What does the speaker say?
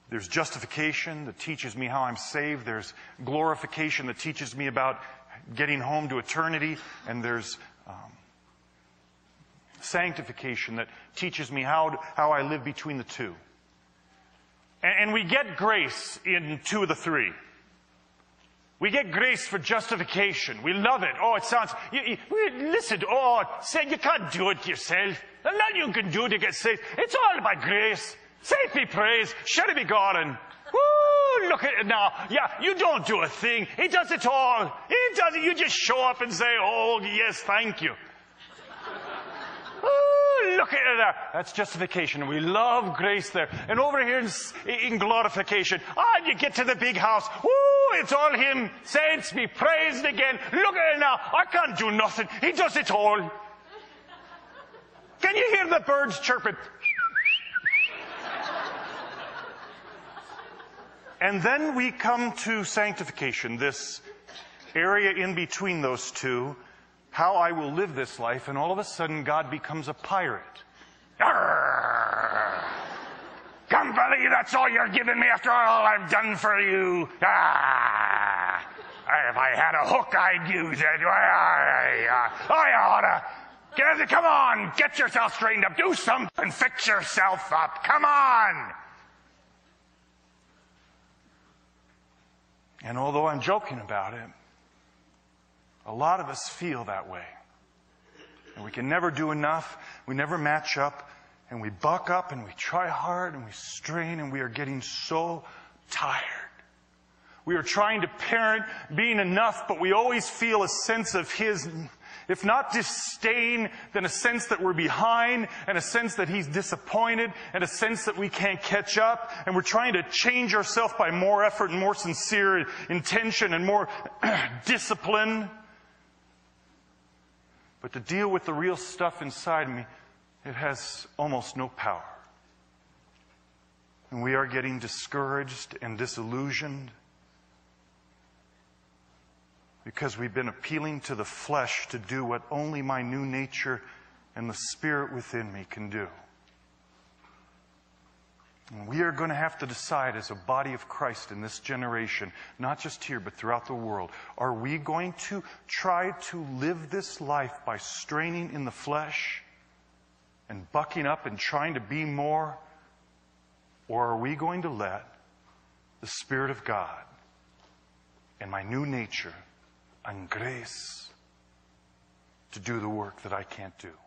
There's justification that teaches me how I'm saved. There's glorification that teaches me about getting home to eternity. And there's sanctification that teaches me how I live between the two. And we get grace in two of the three. We get grace for justification. We love it. Oh, it sounds... listen, say you can't do it yourself. Nothing you can do to get saved. It's all by grace. Safe be praised. Should it be God? And woo, look at it now. Yeah, you don't do a thing. He does it all. He does it. You just show up and say, oh, yes, thank you. Look at it there. That's justification. We love grace there. And over here in glorification, you get to the big house. Woo, it's all Him. Saints be praised again. Look at it now. I can't do nothing. He does it all. Can you hear the birds chirping? And then we come to sanctification, this area in between those two, how I will live this life, and all of a sudden God becomes a pirate. Arrgh! Come, buddy, that's all you're giving me after all I've done for you. Ah! If I had a hook, I'd use it. I oughta. Come on, get yourself straightened up. Do something, fix yourself up. Come on. And although I'm joking about it, a lot of us feel that way. And we can never do enough. We never match up. And we buck up and we try hard and we strain and we are getting so tired. We are trying to parent being enough, but we always feel a sense of His, if not disdain, then a sense that we're behind, and a sense that He's disappointed, and a sense that we can't catch up. And we're trying to change ourselves by more effort and more sincere intention and more discipline. But to deal with the real stuff inside me, it has almost no power. And we are getting discouraged and disillusioned because we've been appealing to the flesh to do what only my new nature and the Spirit within me can do. And we are going to have to decide as a body of Christ in this generation, not just here, but throughout the world, are we going to try to live this life by straining in the flesh and bucking up and trying to be more? Or are we going to let the Spirit of God and my new nature and grace to do the work that I can't do?